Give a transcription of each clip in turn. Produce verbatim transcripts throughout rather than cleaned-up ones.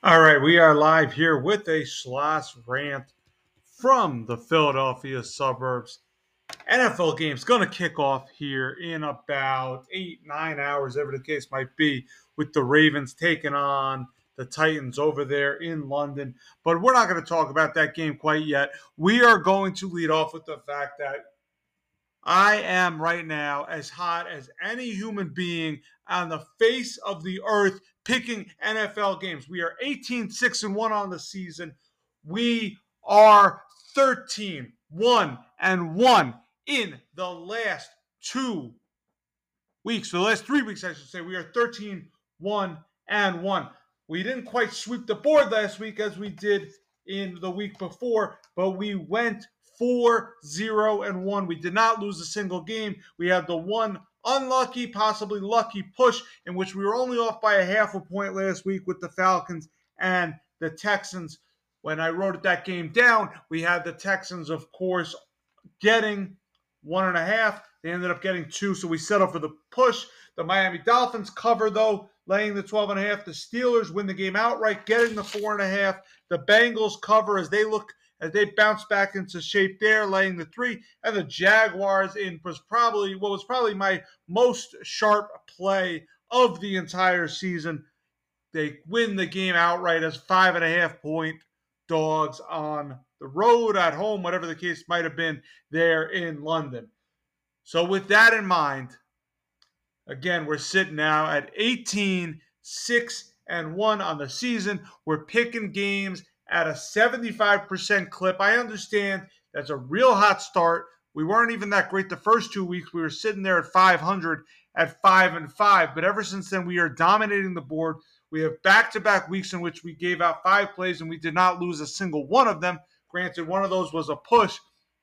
All right, we are live here with a Schloss rant from the Philadelphia suburbs. N F L game's going to kick off here in about eight, nine hours, whatever the case might be, with the Ravens taking on the Titans over there in London. But we're not going to talk about that game quite yet. We are going to lead off with the fact that I am right now as hot as any human being on the face of the earth picking N F L games. We are eighteen six and one on the season. We are thirteen one and one in the last two weeks. For the last three weeks, I should say. We are thirteen one and one. We didn't quite sweep the board last week as we did in the week before, but we went four zero and one. We did not lose a single game. We had the one unlucky, possibly lucky push in which we were only off by a half a point last week with the Falcons and the Texans. When I wrote that game down, we had the Texans, of course, getting one and a half. They ended up getting two, so we settled for the push. The Miami Dolphins cover, though, laying the twelve and a half. The Steelers win the game outright, getting the four and a half. The Bengals cover as they look as they bounce back into shape there, laying the three. And the Jaguars in was probably what was probably my most sharp play of the entire season. They win the game outright as five and a half point dogs on the road, at home, whatever the case might have been there in London. So with that in mind, again, we're sitting now at eighteen six and one on the season. We're picking games at a seventy-five percent clip. I understand that's a real hot start. We weren't even that great the first two weeks. We were sitting there at five hundred at five and five. But ever since then, we are dominating the board. We have back-to-back weeks in which we gave out five plays and we did not lose a single one of them. Granted, one of those was a push.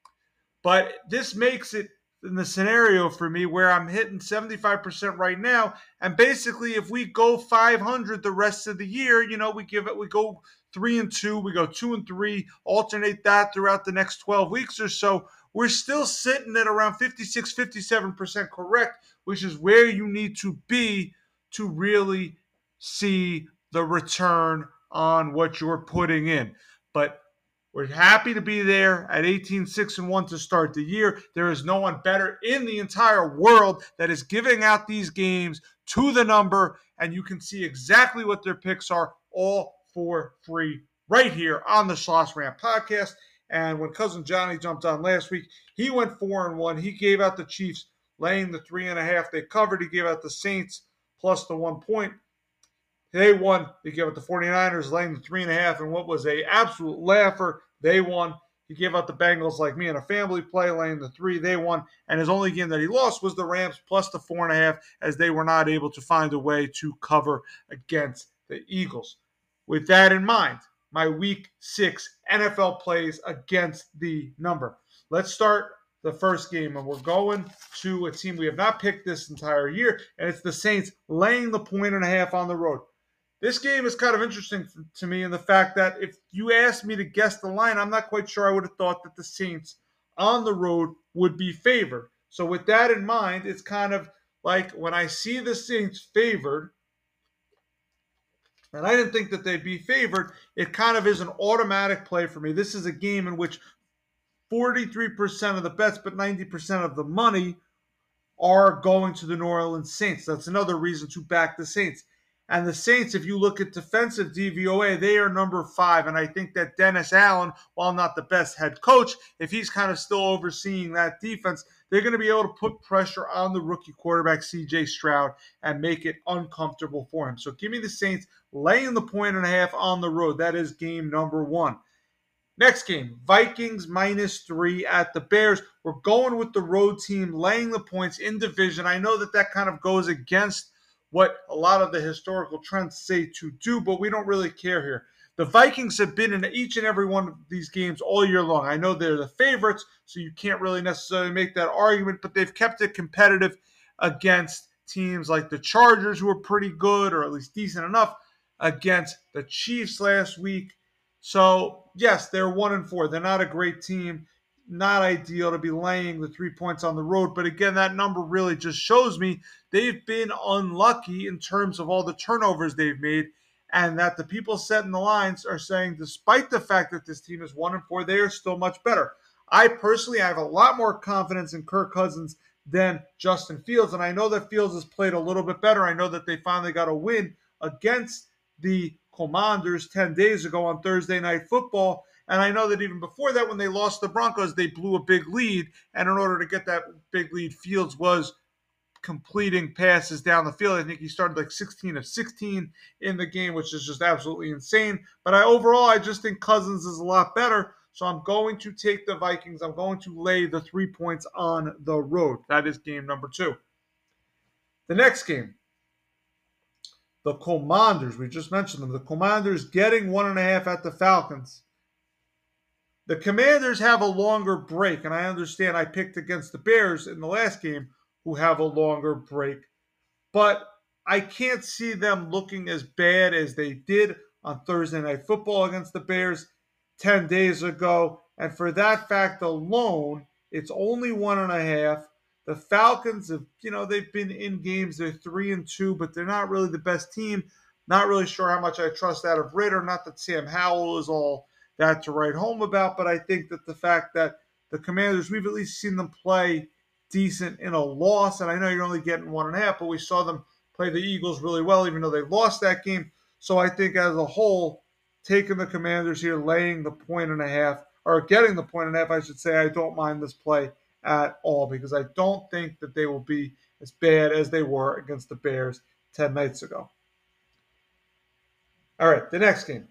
But this makes it in the scenario for me where I'm hitting seventy-five percent right now. And basically, if we go five hundred the rest of the year, you know, we give it, we go three and two, we go two and three, alternate that throughout the next twelve weeks or so. We're still sitting at around fifty-six, fifty-seven percent correct, which is where you need to be to really see the return on what you're putting in. But we're happy to be there at eighteen six and one to start the year. There is no one better in the entire world that is giving out these games to the number, and you can see exactly what their picks are all for free right here on the Schloss Rant podcast. And when Cousin Johnny jumped on last week, he went four and one. He gave out the Chiefs laying the three and a half. They covered. He gave out the Saints plus the one point. They won. They gave out the 49ers laying the three and a half, and what was a absolute laugher, they won. He gave out the Bengals like me in a family play laying the three. They won, and his only game that he lost was the Rams plus the four and a half, as they were not able to find a way to cover against the Eagles. With that in mind, my week six N F L plays against the number. Let's start the first game, and we're going to a team we have not picked this entire year, and it's the Saints laying the point and a half on the road. This game is kind of interesting to me in the fact that if you asked me to guess the line, I'm not quite sure I would have thought that the Saints on the road would be favored. So with that in mind, it's kind of like when I see the Saints favored, and I didn't think that they'd be favored, it kind of is an automatic play for me. This is a game in which forty-three percent of the bets, but ninety percent of the money are going to the New Orleans Saints. That's another reason to back the Saints. And the Saints, if you look at defensive D V O A, they are number five. And I think that Dennis Allen, while not the best head coach, if he's kind of still overseeing that defense, they're going to be able to put pressure on the rookie quarterback, C J Stroud, and make it uncomfortable for him. So give me the Saints laying the point and a half on the road. That is game number one. Next game, Vikings minus three at the Bears. We're going with the road team laying the points in division. I know that that kind of goes against what a lot of the historical trends say to do, but we don't really care here. The Vikings have been in each and every one of these games all year long. I know they're the favorites, so you can't really necessarily make that argument, but they've kept it competitive against teams like the Chargers, who are pretty good, or at least decent enough, against the Chiefs last week. So, yes, they're one and four. They're not a great team. Not ideal to be laying the three points on the road. But again, that number really just shows me they've been unlucky in terms of all the turnovers they've made. and that the people setting the lines are saying, despite the fact that this team is one and four, they are still much better. I personally I have a lot more confidence in Kirk Cousins than Justin Fields, and I know that Fields has played a little bit better. I know that they finally got a win against the Commanders ten days ago on Thursday Night Football, and I know that even before that, when they lost the Broncos, they blew a big lead, and in order to get that big lead, Fields was completing passes down the field. I think he started like sixteen of sixteen in the game, which is just absolutely insane. But I overall, I just think Cousins is a lot better. So I'm going to take the Vikings. I'm going to lay the three points on the road. That is game number two. The next game, the Commanders. We just mentioned them. The Commanders getting one and a half at the Falcons. The Commanders have a longer break, and I understand I picked against the Bears in the last game, who have a longer break. But I can't see them looking as bad as they did on Thursday Night Football against the Bears ten days ago. And for that fact alone, it's only one and a half. The Falcons have, you know, they've been in games. They're three and two, but they're not really the best team. Not really sure how much I trust out of Ridder. Not that Sam Howell is all that to write home about, but I think that the fact that the Commanders, we've at least seen them play decent in a loss, and I know you're only getting one and a half, but we saw them play the Eagles really well, even though they lost that game. So I think as a whole, taking the Commanders here, laying the point and a half, or getting the point and a half, I should say, I don't mind this play at all, because I don't think that they will be as bad as they were against the Bears ten nights ago. All right, the next game.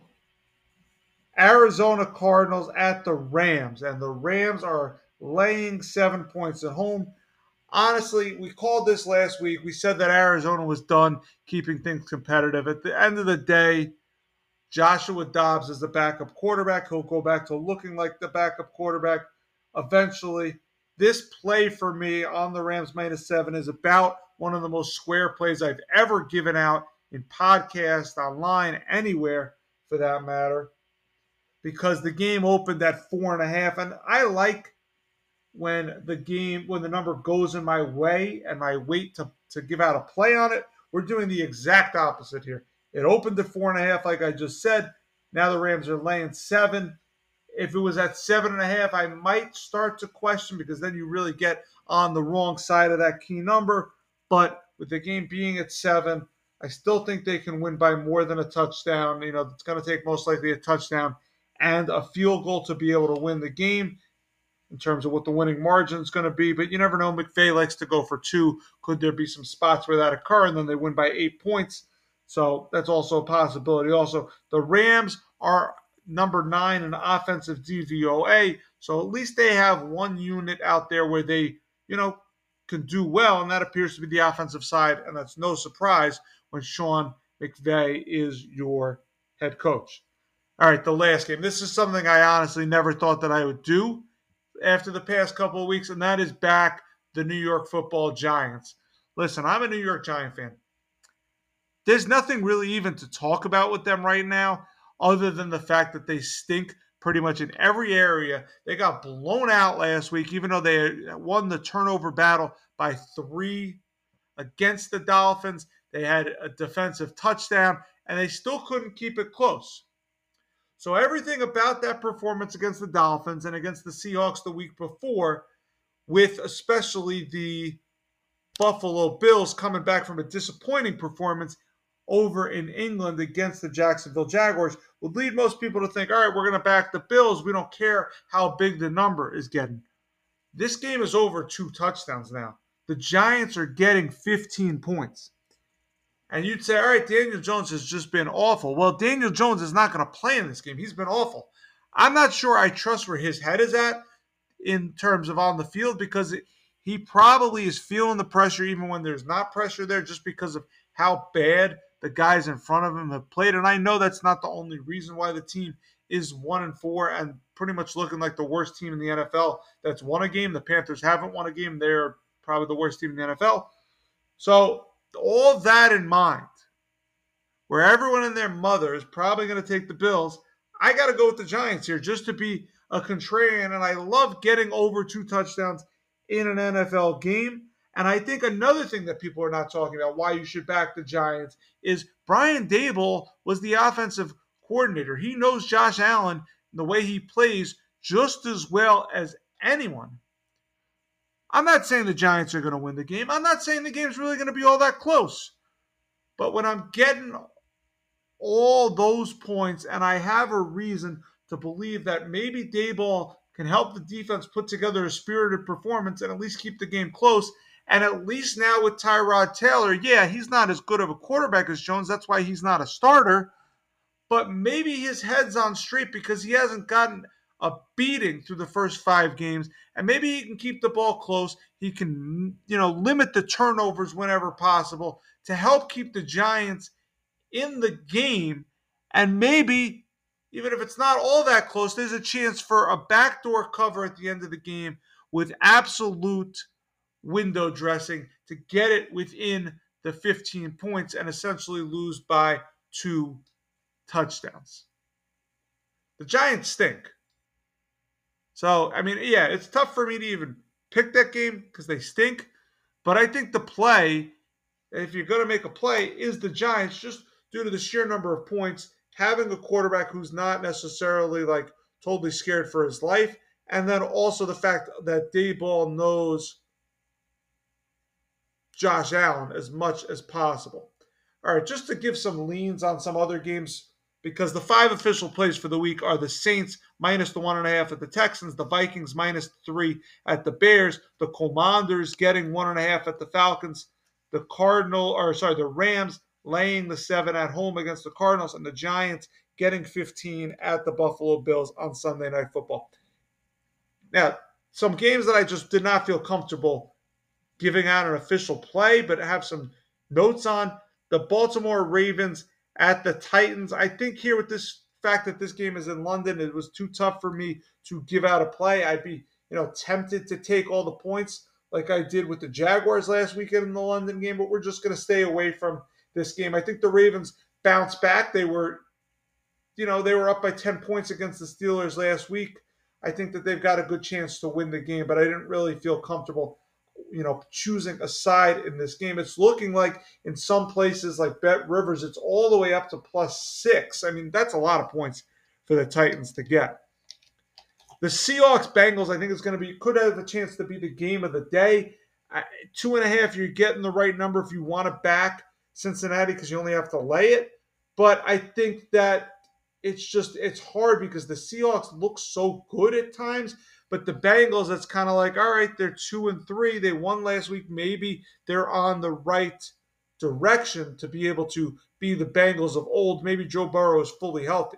Arizona Cardinals at the Rams, and the Rams are laying seven points at home. Honestly, we called this last week. We said that Arizona was done keeping things competitive. At the end of the day, Joshua Dobbs is the backup quarterback. He'll go back to looking like the backup quarterback eventually. This play for me on the Rams minus seven is about one of the most square plays I've ever given out in podcast, online, anywhere for that matter, because the game opened at four and a half, and I like when the game, when the number goes in my way and I wait to, to give out a play on it. We're doing the exact opposite here. It opened at four and a half, like I just said. Now the Rams are laying seven. If it was at seven and a half, I might start to question, because then you really get on the wrong side of that key number. But with the game being at seven, I still think they can win by more than a touchdown. You know, it's going to take most likely a touchdown and a field goal to be able to win the game in terms of what the winning margin is going to be. But you never know. McVay likes to go for two. Could there be some spots where that occur and then they win by eight points? So that's also a possibility. Also, the Rams are number nine in offensive D V O A. So at least they have one unit out there where they, you know, can do well, and that appears to be the offensive side. And that's no surprise when Sean McVay is your head coach. All right, the last game. This is something I honestly never thought that I would do after the past couple of weeks, and that is back the New York Football Giants. Listen, I'm a New York Giant fan. There's nothing really even to talk about with them right now, other than the fact that they stink pretty much in every area. They got blown out last week, even though they won the turnover battle by three against the Dolphins. They had a defensive touchdown, and they still couldn't keep it close. So everything about that performance against the Dolphins and against the Seahawks the week before, with especially the Buffalo Bills coming back from a disappointing performance over in England against the Jacksonville Jaguars, would lead most people to think, all right, we're going to back the Bills. We don't care how big the number is getting. This game is over two touchdowns now. The Giants are getting fifteen points. And you'd say, all right, Daniel Jones has just been awful. Well, Daniel Jones is not going to play in this game. He's been awful. I'm not sure I trust where his head is at in terms of on the field, because it, he probably is feeling the pressure even when there's not pressure there, just because of how bad the guys in front of him have played. And I know that's not the only reason why the team is one and four and pretty much looking like the worst team in the N F L that's won a game. The Panthers haven't won a game. They're probably the worst team in the N F L. So all that in mind, where everyone and their mother is probably going to take the Bills, I got to go with the Giants here just to be a contrarian. And I love getting over two touchdowns in an N F L game. And I think another thing that people are not talking about, why you should back the Giants, is Brian Daboll was the offensive coordinator. He knows Josh Allen and the way he plays just as well as anyone. I'm not saying the Giants are going to win the game. I'm not saying the game's really going to be all that close. But when I'm getting all those points and I have a reason to believe that maybe Daboll can help the defense put together a spirited performance and at least keep the game close, and at least now with Tyrod Taylor, yeah, he's not as good of a quarterback as Jones. That's why he's not a starter. But maybe his head's on straight because he hasn't gotten a beating through the first five games. And maybe he can keep the ball close. He can, you know, limit the turnovers whenever possible to help keep the Giants in the game. And maybe, even if it's not all that close, there's a chance for a backdoor cover at the end of the game with absolute window dressing to get it within the fifteen points and essentially lose by two touchdowns. The Giants stink. So, I mean, yeah, it's tough for me to even pick that game because they stink. But I think the play, if you're going to make a play, is the Giants just due to the sheer number of points, having a quarterback who's not necessarily like totally scared for his life, and then also the fact that Daboll knows Josh Allen as much as possible. All right, just to give some leans on some other games, because the five official plays for the week are the Saints minus the one and a half at the Texans, the Vikings minus three at the Bears, the Commanders getting one and a half at the Falcons, the Cardinal, or sorry, the Rams laying the seven at home against the Cardinals, and the Giants getting fifteen at the Buffalo Bills on Sunday Night Football. Now, some games that I just did not feel comfortable giving out an official play, but have some notes on. The Baltimore Ravens at the Titans. I think here with this fact that this game is in London, it was too tough for me to give out a play. I'd be, you know, tempted to take all the points like I did with the Jaguars last weekend in the London game, but we're just going to stay away from this game. I think the Ravens bounced back. They were, you know, they were up by ten points against the Steelers last week. I think that they've got a good chance to win the game, but I didn't really feel comfortable, you know, choosing a side in this game. It's looking like in some places like Bet Rivers, it's all the way up to plus six. I mean, that's a lot of points for the Titans to get. The Seahawks Bengals, I think, is going to be, could have a chance to be the game of the day. Uh, two and a half, you're getting the right number if you want to back Cincinnati because you only have to lay it. But I think that it's just, it's hard because the Seahawks look so good at times. But the Bengals, that's kind of like, all right, they're two and three. They won last week. Maybe they're on the right direction to be able to be the Bengals of old. Maybe Joe Burrow is fully healthy.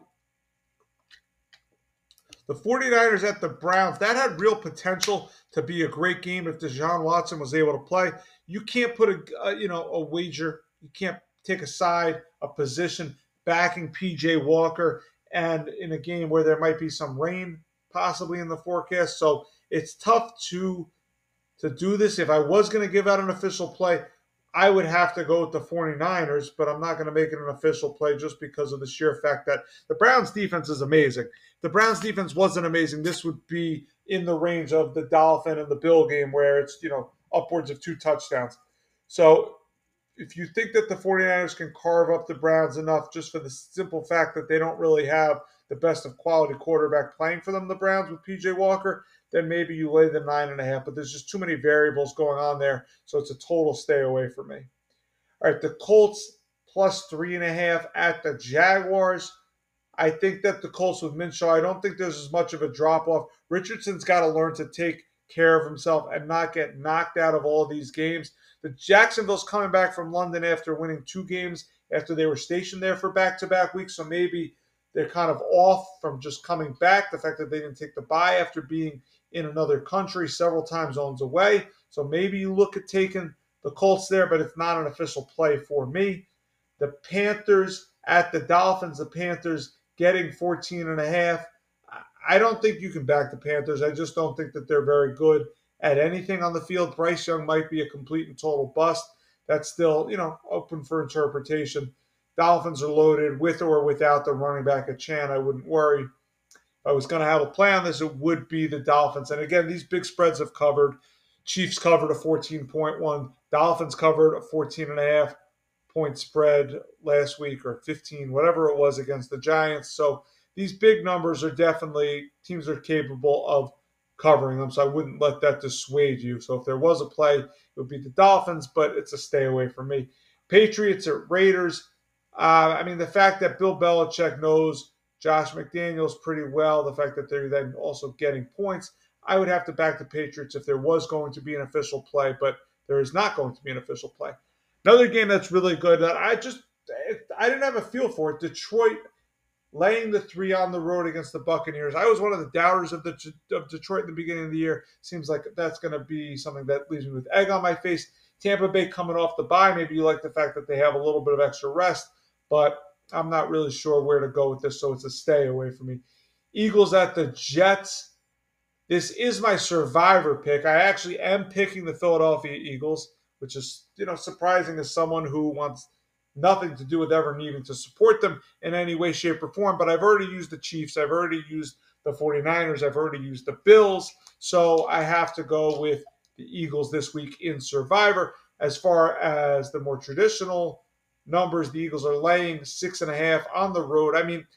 The 49ers at the Browns, that had real potential to be a great game if Deshaun Watson was able to play. You can't put a, a you know, a wager. You can't take a side, a position backing P J Walker, and in a game where there might be some rain possibly in the forecast. So it's tough to to do this. If I was going to give out an official play, I would have to go with the 49ers, but I'm not going to make it an official play just because of the sheer fact that the Browns defense is amazing. If the Browns defense wasn't amazing, this would be in the range of the Dolphin and the Bill game where it's, you know, upwards of two touchdowns. So if you think that the 49ers can carve up the Browns enough just for the simple fact that they don't really have the best of quality quarterback playing for them, the Browns with P J Walker, then maybe you lay the nine and a half. But there's just too many variables going on there, so it's a total stay away for me. All right, the Colts plus three and a half at the Jaguars. I think that the Colts with Minshew, I don't think there's as much of a drop-off. Richardson's got to learn to take care of himself and not get knocked out of all these games. The Jacksonville's coming back from London after winning two games after they were stationed there for back-to-back weeks, so maybe they're kind of off from just coming back. The fact that they didn't take the bye after being in another country several time zones away. So maybe you look at taking the Colts there, but it's not an official play for me. The Panthers at the Dolphins, the Panthers getting fourteen and a half. I don't think you can back the Panthers. I just don't think that they're very good at anything on the field. Bryce Young might be a complete and total bust. That's still, you know, open for interpretation. Dolphins are loaded with or without the running back at Chan. I wouldn't worry. If I was going to have a play on this, it would be the Dolphins. And again, these big spreads have covered. Chiefs covered a fourteen point one. Dolphins covered a fourteen and a half. point spread last week, or fifteen, whatever it was, against the Giants. So these big numbers are definitely, teams are capable of covering them. So I wouldn't let that dissuade you. So if there was a play, it would be the Dolphins, but it's a stay away from me. Patriots at Raiders. Uh, I mean, the fact that Bill Belichick knows Josh McDaniels pretty well, the fact that they're then also getting points, I would have to back the Patriots if there was going to be an official play, but there is not going to be an official play. Another game that's really good that I just, I didn't have a feel for it. Detroit laying the three on the road against the Buccaneers. I was one of the doubters of the of Detroit in the beginning of the year. Seems like that's going to be something that leaves me with egg on my face. Tampa Bay coming off the bye. Maybe you like the fact that they have a little bit of extra rest, but I'm not really sure where to go with this, so it's a stay away from me. Eagles at the Jets. This is my survivor pick. I actually am picking the Philadelphia Eagles, which is, you know, surprising as someone who wants nothing to do with ever needing to support them in any way, shape, or form. But I've already used the Chiefs. I've already used the 49ers. I've already used the Bills. So I have to go with the Eagles this week in survivor. As far as the more traditional numbers, the Eagles are laying six and a half on the road. I mean,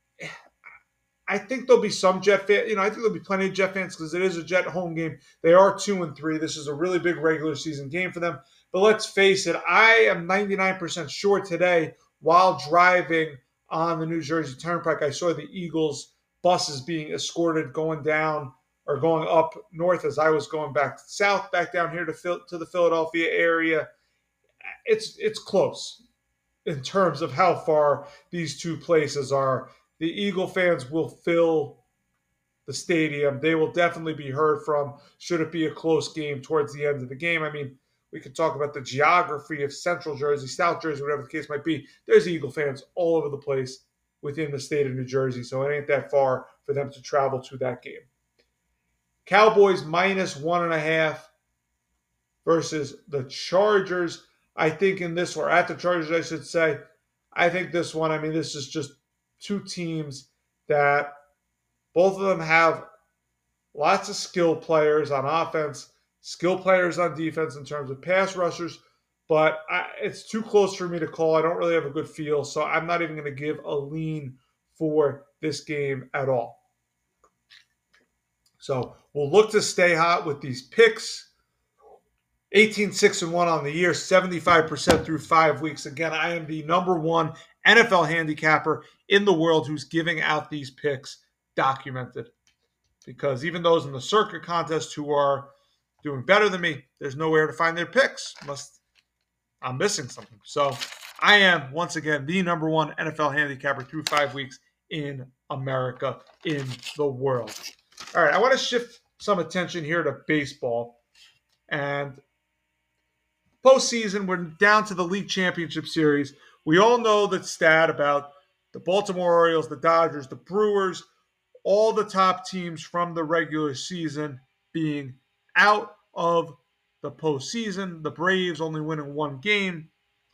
I think there'll be some Jet fans. You know, I think there'll be plenty of Jet fans because it is a Jet home game. They are two and three. This is a really big regular season game for them. But let's face it, I am ninety-nine percent sure today, while driving on the New Jersey Turnpike, I saw the Eagles buses being escorted going down or going up north as I was going back south, back down here to to the Philadelphia area. It's it's close in terms of how far these two places are. The Eagle fans will fill the stadium. They will definitely be heard from should it be a close game towards the end of the game. I mean, we could talk about the geography of Central Jersey, South Jersey, whatever the case might be. There's Eagle fans all over the place within the state of New Jersey, so it ain't that far for them to travel to that game. Cowboys minus one and a half versus the Chargers. I think in this one, or at the Chargers, I should say, I think this one, I mean, this is just two teams that both of them have lots of skill players on offense, skill players on defense in terms of pass rushers, but I, it's too close for me to call. I don't really have a good feel, so I'm not even going to give a lean for this game at all. So we'll look to stay hot with these picks. eighteen six and one on the year, seventy-five percent through five weeks. Again, I am the number one N F L handicapper in the world who's giving out these picks documented. Because even those in the circuit contest who are doing better than me, there's nowhere to find their picks unless I'm missing something. So I am, once again, the number one N F L handicapper through five weeks in America, in the world. All right, I want to shift some attention here to baseball. And postseason, we're down to the League Championship Series. We all know that stat about the Baltimore Orioles, the Dodgers, the Brewers, all the top teams from the regular season being out of the postseason. The Braves only winning one game.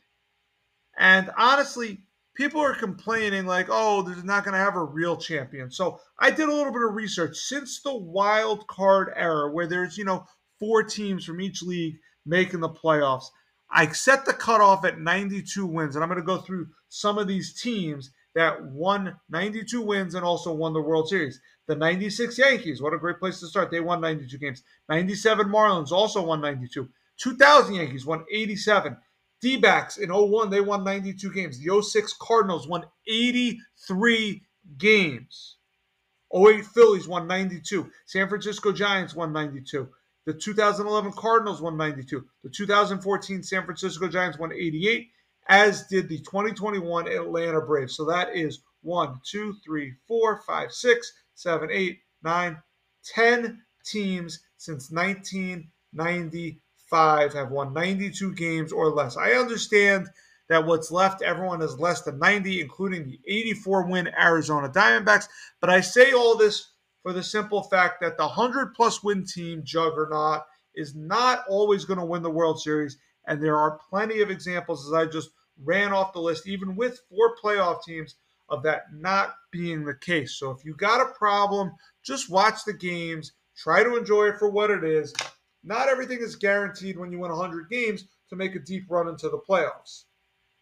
And honestly, people are complaining like, oh, they're not going to have a real champion. So I did a little bit of research. Since the wild card era, where there's, you know, four teams from each league making the playoffs, I set the cutoff at ninety-two wins. And I'm going to go through some of these teams that won ninety-two wins and also won the World Series. The ninety-six Yankees, what a great place to start. They won ninety-two games. ninety-seven Marlins also won ninety-two. two thousand Yankees won eighty-seven. D-backs in oh one, they won ninety-two games. The oh six Cardinals won eighty-three games. oh eight Phillies won ninety-two. San Francisco Giants won ninety-two. The two thousand eleven Cardinals won ninety-two. The two thousand fourteen San Francisco Giants won eighty-eight, as did the twenty twenty-one Atlanta Braves. So that is one, two, three, four, five, six, seven, eight, nine, ten teams since nineteen ninety-five have won ninety-two games or less. I understand that what's left, everyone is less than ninety, including the eighty-four win Arizona Diamondbacks. But I say all this for the simple fact that the one hundred plus win team juggernaut is not always going to win the World Series. And there are plenty of examples, as I just ran off the list, even with four playoff teams, of that not being the case. So if you got a problem, just watch the games. Try to enjoy it for what it is. Not everything is guaranteed when you win one hundred games to make a deep run into the playoffs.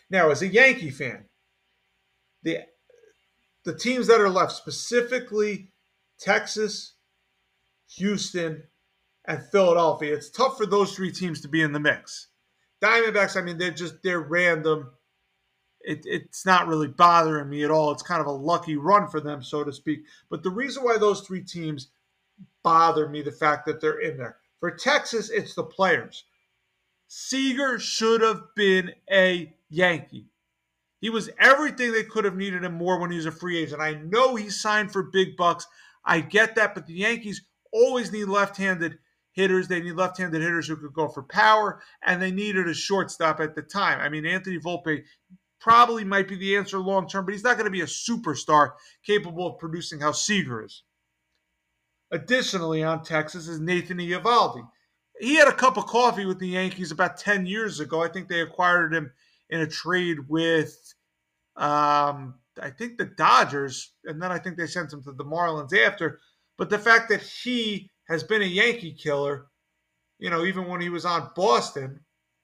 Now, as a Yankee fan, the the teams that are left, specifically Texas, Houston, and Philadelphia, it's tough for those three teams to be in the mix. Diamondbacks, I mean, they're just they're random. It, it's not really bothering me at all. It's kind of a lucky run for them, so to speak. But the reason why those three teams bother me, the fact that they're in there. For Texas, it's the players. Seager should have been a Yankee. He was everything they could have needed him more when he was a free agent. I know he signed for big bucks. I get that, but the Yankees always need left-handed hitters. They need left-handed hitters who could go for power, and they needed a shortstop at the time. I mean, Anthony Volpe probably might be the answer long-term, but he's not going to be a superstar capable of producing how Seager is. Additionally, on Texas is Nathan Eovaldi. He had a cup of coffee with the Yankees about ten years ago. I think they acquired him in a trade with, um, I think, the Dodgers, and then I think they sent him to the Marlins after. But the fact that he has been a Yankee killer, you know, even when he was on Boston,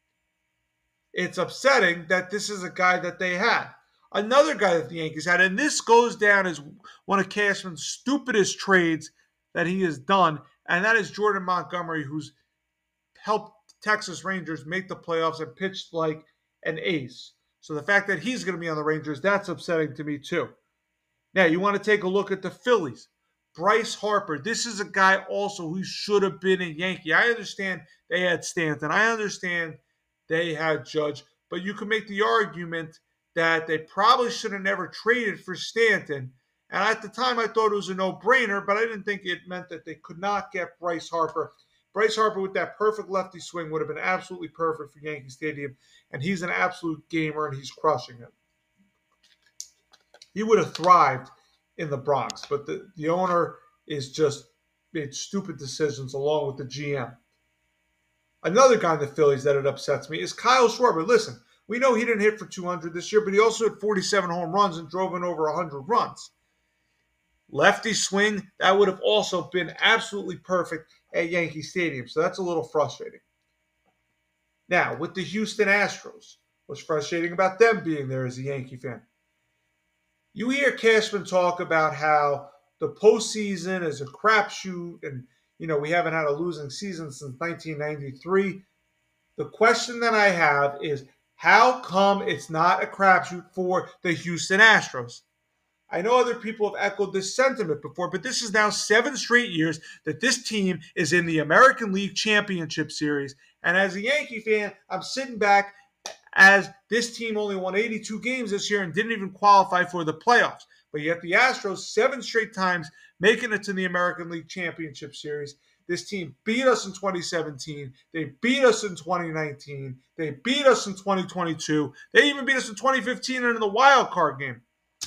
it's upsetting that this is a guy that they had. Another guy that the Yankees had, and this goes down as one of Cashman's stupidest trades that he has done, and that is Jordan Montgomery, who's helped Texas Rangers make the playoffs and pitched like an ace. So the fact that he's going to be on the Rangers, that's upsetting to me too. Now, you want to take a look at the Phillies. Bryce Harper, this is a guy also who should have been a Yankee. I understand they had Stanton. I understand they had Judge. But you can make the argument that they probably should have never traded for Stanton. And at the time, I thought it was a no-brainer, but I didn't think it meant that they could not get Bryce Harper. Bryce Harper with that perfect lefty swing would have been absolutely perfect for Yankee Stadium, and he's an absolute gamer, and he's crushing it. He would have thrived in the Bronx, but the, the owner is just made stupid decisions along with the G M. Another guy in the Phillies that it upsets me is Kyle Schwarber. Listen, we know he didn't hit for two hundred this year, but he also had forty-seven home runs and drove in over one hundred runs. Lefty swing, that would have also been absolutely perfect at Yankee Stadium, so that's a little frustrating. Now, with the Houston Astros, what's frustrating about them being there as a Yankee fan? You hear Cashman talk about how the postseason is a crapshoot and, you know, we haven't had a losing season since nineteen ninety-three. The question that I have is, how come it's not a crapshoot for the Houston Astros? I know other people have echoed this sentiment before, but this is now seven straight years that this team is in the American League Championship Series. And as a Yankee fan, I'm sitting back as this team only won eighty-two games this year and didn't even qualify for the playoffs. But yet the Astros, seven straight times, making it to the American League Championship Series. This team beat us in twenty seventeen. They beat us in twenty nineteen. They beat us in twenty twenty-two. They even beat us in twenty fifteen and in the wild card game.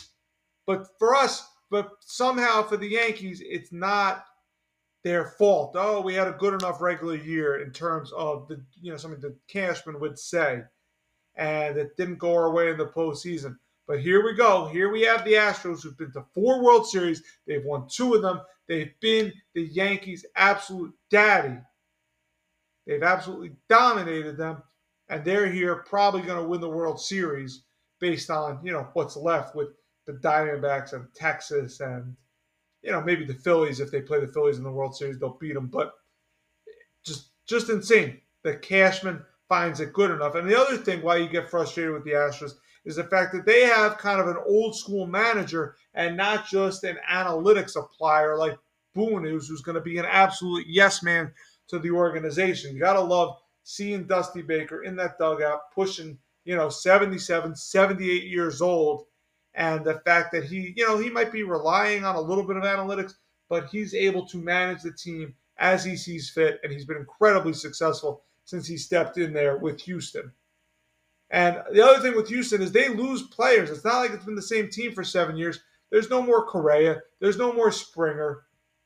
But for us, but somehow for the Yankees, it's not their fault. Oh, we had a good enough regular year in terms of the, you know, something that Cashman would say, and it didn't go our way in the postseason. But here we go. Here we have the Astros who've been to four World Series. They've won two of them. They've been the Yankees' absolute daddy. They've absolutely dominated them, and they're here probably going to win the World Series based on, you know, what's left with the Diamondbacks and Texas and, you know, maybe the Phillies. If they play the Phillies in the World Series, they'll beat them. But just just insane that Cashman finds it good enough. And the other thing why you get frustrated with the Astros is the fact that they have kind of an old school manager and not just an analytics applier like Boone is, who's going to be an absolute yes man to the organization. You got to love seeing Dusty Baker in that dugout pushing, you know, seventy-seven, seventy-eight years old. And the fact that he, you know, he might be relying on a little bit of analytics, but he's able to manage the team as he sees fit. And he's been incredibly successful since he stepped in there with Houston. And the other thing with Houston is they lose players. It's not like it's been the same team for seven years. There's no more Correa. There's no more Springer.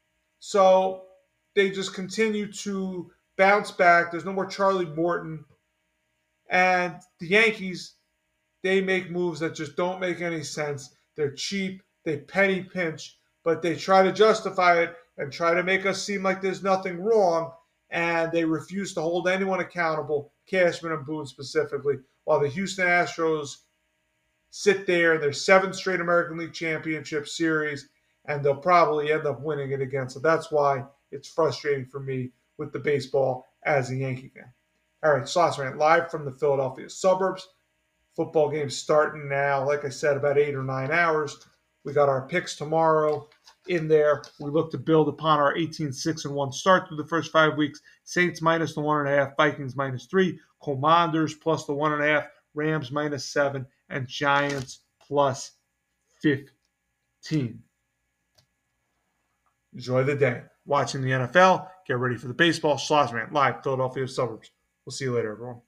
So they just continue to bounce back. There's no more Charlie Morton. And the Yankees, they make moves that just don't make any sense. They're cheap. They penny pinch. But they try to justify it and try to make us seem like there's nothing wrong. And they refuse to hold anyone accountable, Cashman and Boone specifically, while the Houston Astros sit there in their seventh straight American League Championship Series, and they'll probably end up winning it again. So that's why it's frustrating for me with the baseball as a Yankee fan. All right, Sauce Rant live from the Philadelphia suburbs. Football game starting now, like I said, about eight or nine hours. We got our picks tomorrow in there. We look to build upon our eighteen six and one start through the first five weeks. Saints minus the one and a half, Vikings minus three, Commanders plus the one and a half, Rams minus seven, and Giants plus fifteen. Enjoy the day. Watching the N F L. Get ready for the baseball. Sauce Rant live, Philadelphia suburbs. We'll see you later, everyone.